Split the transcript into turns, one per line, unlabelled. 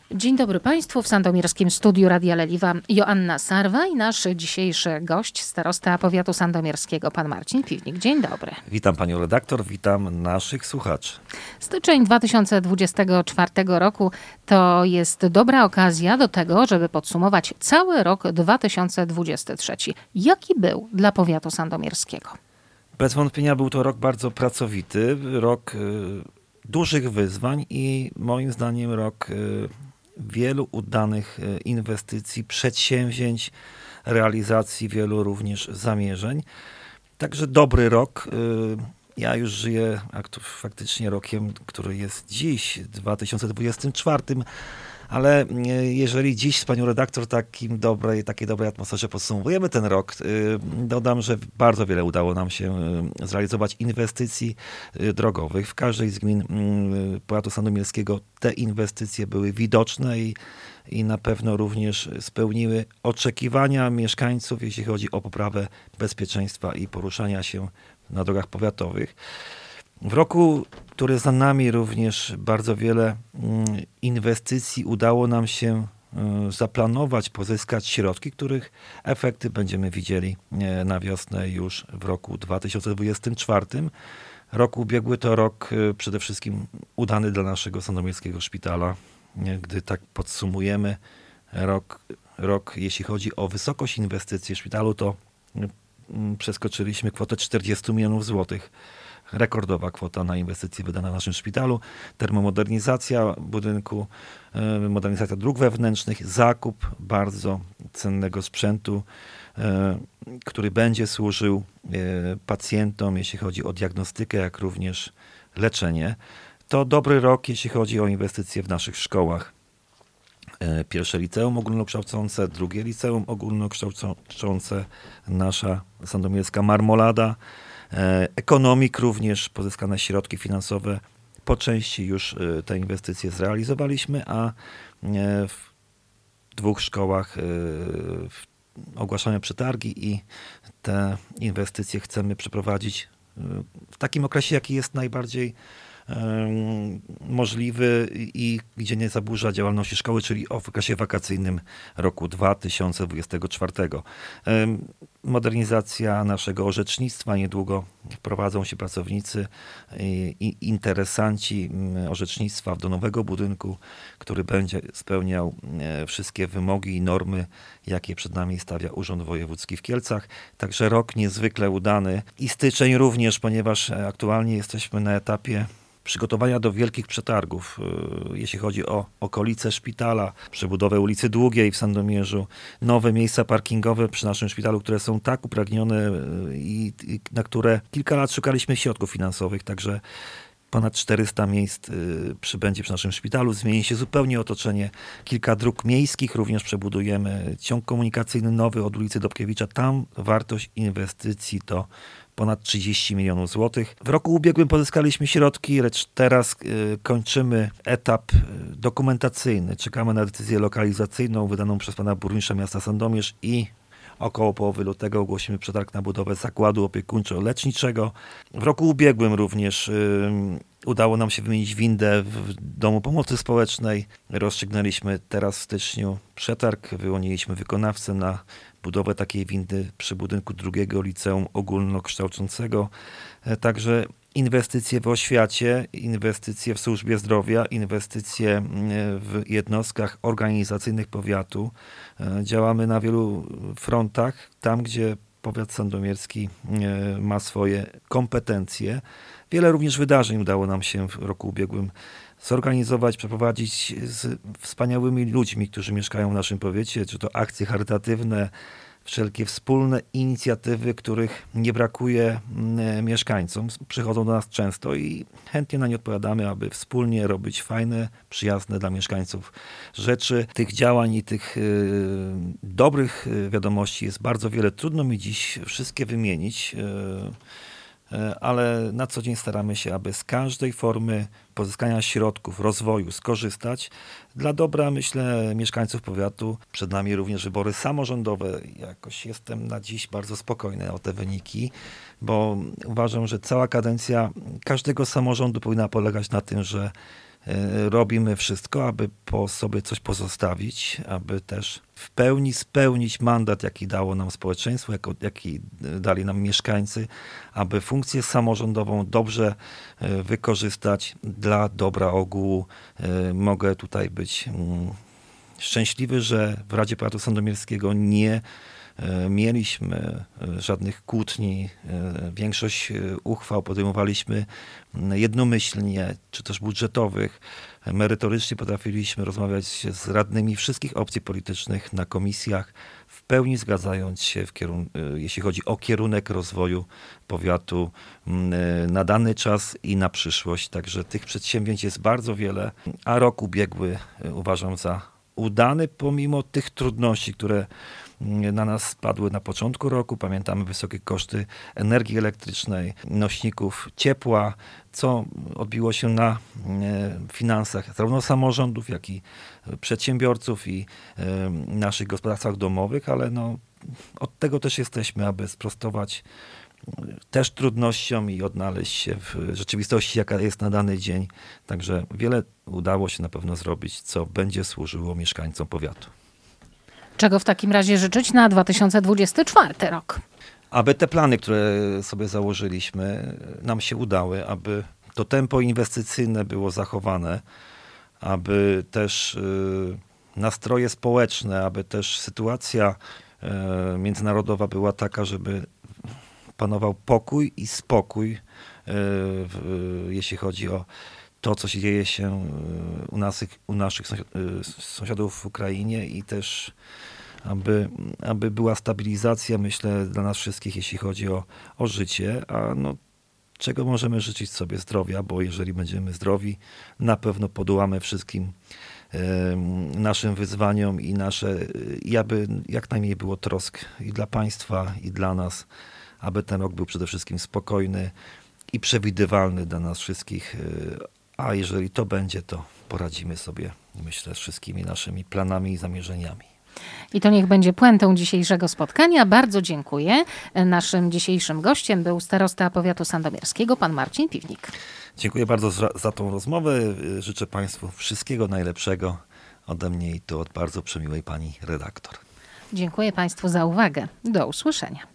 Dzień dobry Państwu. W sandomierskim studiu Radia Leliwa Joanna Sarwa i nasz dzisiejszy gość, starosta powiatu sandomierskiego, pan Marcin Piwnik. Dzień dobry.
Witam panią redaktor, witam naszych słuchaczy.
Styczeń 2024 roku to jest dobra okazja do tego, żeby podsumować cały rok 2023. Jaki był dla powiatu sandomierskiego?
Bez wątpienia był to rok bardzo pracowity, rok dużych wyzwań i moim zdaniem rok wielu udanych inwestycji, przedsięwzięć, realizacji wielu również zamierzeń. Także dobry rok. Ja już żyję faktycznie rokiem, który jest dziś, 2024, ale jeżeli dziś z panią redaktor takiej dobrej atmosferze podsumowujemy ten rok, dodam, że bardzo wiele udało nam się zrealizować inwestycji drogowych. W każdej z gmin powiatu sandomierskiego te inwestycje były widoczne i na pewno również spełniły oczekiwania mieszkańców, jeśli chodzi o poprawę bezpieczeństwa i poruszania się na drogach powiatowych. W roku, który za nami, również bardzo wiele inwestycji udało nam się zaplanować, pozyskać środki, których efekty będziemy widzieli na wiosnę już w roku 2024. Rok ubiegły to rok przede wszystkim udany dla naszego sandomierskiego szpitala. Gdy tak podsumujemy rok, jeśli chodzi o wysokość inwestycji w szpitalu, to przeskoczyliśmy kwotę 40 milionów złotych. Rekordowa kwota na inwestycje wydana w naszym szpitalu. Termomodernizacja budynku, modernizacja dróg wewnętrznych, zakup bardzo cennego sprzętu, który będzie służył pacjentom, jeśli chodzi o diagnostykę, jak również leczenie. To dobry rok, jeśli chodzi o inwestycje w naszych szkołach. Pierwsze liceum ogólnokształcące, drugie liceum ogólnokształcące, nasza sandomierska Marmolada, Ekonomik również, pozyskane środki finansowe. Po części już te inwestycje zrealizowaliśmy, a w dwóch szkołach ogłaszamy przetargi i te inwestycje chcemy przeprowadzić w takim okresie, jaki jest najbardziej możliwy i gdzie nie zaburza działalności szkoły, czyli w okresie wakacyjnym roku 2024. Modernizacja naszego orzecznictwa. Niedługo wprowadzą się pracownicy i interesanci orzecznictwa do nowego budynku, który będzie spełniał wszystkie wymogi i normy, jakie przed nami stawia Urząd Wojewódzki w Kielcach. Także rok niezwykle udany i styczeń również, ponieważ aktualnie jesteśmy na etapie przygotowania do wielkich przetargów, jeśli chodzi o okolice szpitala, przebudowę ulicy Długiej w Sandomierzu, nowe miejsca parkingowe przy naszym szpitalu, które są tak upragnione i na które kilka lat szukaliśmy środków finansowych, także ponad 400 miejsc przybędzie przy naszym szpitalu. Zmieni się zupełnie otoczenie. Kilka dróg miejskich również przebudujemy. Ciąg komunikacyjny nowy od ulicy Dobkiewicza. Tam wartość inwestycji to ponad 30 milionów złotych. W roku ubiegłym pozyskaliśmy środki, lecz teraz kończymy etap dokumentacyjny. Czekamy na decyzję lokalizacyjną wydaną przez pana burmistrza miasta Sandomierz i około połowy lutego ogłosimy przetarg na budowę zakładu opiekuńczo-leczniczego. W roku ubiegłym również udało nam się wymienić windę w Domu Pomocy Społecznej. Rozstrzygnęliśmy teraz w styczniu przetarg, wyłoniliśmy wykonawcę na budowę takiej windy przy budynku drugiego liceum ogólnokształcącego. Także inwestycje w oświacie, inwestycje w służbie zdrowia, inwestycje w jednostkach organizacyjnych powiatu. Działamy na wielu frontach, tam gdzie powiat sandomierski ma swoje kompetencje. Wiele również wydarzeń udało nam się w roku ubiegłym zorganizować, przeprowadzić z wspaniałymi ludźmi, którzy mieszkają w naszym powiecie, czy to akcje charytatywne, wszelkie wspólne inicjatywy, których nie brakuje mieszkańcom. Przychodzą do nas często i chętnie na nie odpowiadamy, aby wspólnie robić fajne, przyjazne dla mieszkańców rzeczy. Tych działań i tych dobrych wiadomości jest bardzo wiele. Trudno mi dziś wszystkie wymienić, ale na co dzień staramy się, aby z każdej formy pozyskania środków, rozwoju skorzystać dla dobra, myślę, mieszkańców powiatu. Przed nami również wybory samorządowe. Jakoś jestem na dziś bardzo spokojny o te wyniki, bo uważam, że cała kadencja każdego samorządu powinna polegać na tym, że robimy wszystko, aby po sobie coś pozostawić, aby też w pełni spełnić mandat, jaki dało nam społeczeństwo, jaki dali nam mieszkańcy, aby funkcję samorządową dobrze wykorzystać dla dobra ogółu. Mogę tutaj być szczęśliwy, że w Radzie Powiatu Sandomierskiego nie mieliśmy żadnych kłótni. Większość uchwał podejmowaliśmy jednomyślnie, czy też budżetowych. Merytorycznie potrafiliśmy rozmawiać z radnymi wszystkich opcji politycznych na komisjach, w pełni zgadzając się, jeśli chodzi o kierunek rozwoju powiatu na dany czas i na przyszłość. Także tych przedsięwzięć jest bardzo wiele, a rok ubiegły uważam za udany, pomimo tych trudności, które na nas spadły na początku roku. Pamiętamy wysokie koszty energii elektrycznej, nośników ciepła, co odbiło się na finansach zarówno samorządów, jak i przedsiębiorców i naszych gospodarstwach domowych, ale od tego też jesteśmy, aby sprostować też trudnościom i odnaleźć się w rzeczywistości, jaka jest na dany dzień. Także wiele udało się na pewno zrobić, co będzie służyło mieszkańcom powiatu.
Czego w takim razie życzyć na 2024 rok?
Aby te plany, które sobie założyliśmy, nam się udały, aby to tempo inwestycyjne było zachowane, aby też nastroje społeczne, aby też sytuacja międzynarodowa była taka, żeby panował pokój i spokój, jeśli chodzi o to, co się dzieje się u naszych sąsiadów w Ukrainie i też aby była stabilizacja, myślę, dla nas wszystkich, jeśli chodzi o życie, a czego możemy życzyć sobie? Zdrowia, bo jeżeli będziemy zdrowi, na pewno podołamy wszystkim naszym wyzwaniom i aby jak najmniej było trosk i dla państwa, i dla nas, aby ten rok był przede wszystkim spokojny i przewidywalny dla nas wszystkich, a jeżeli to będzie, to poradzimy sobie, myślę, z wszystkimi naszymi planami i zamierzeniami.
I to niech będzie puentą dzisiejszego spotkania. Bardzo dziękuję. Naszym dzisiejszym gościem był starosta powiatu sandomierskiego, pan Marcin Piwnik.
Dziękuję bardzo za tą rozmowę. Życzę państwu wszystkiego najlepszego ode mnie i to od bardzo przemiłej pani redaktor.
Dziękuję państwu za uwagę. Do usłyszenia.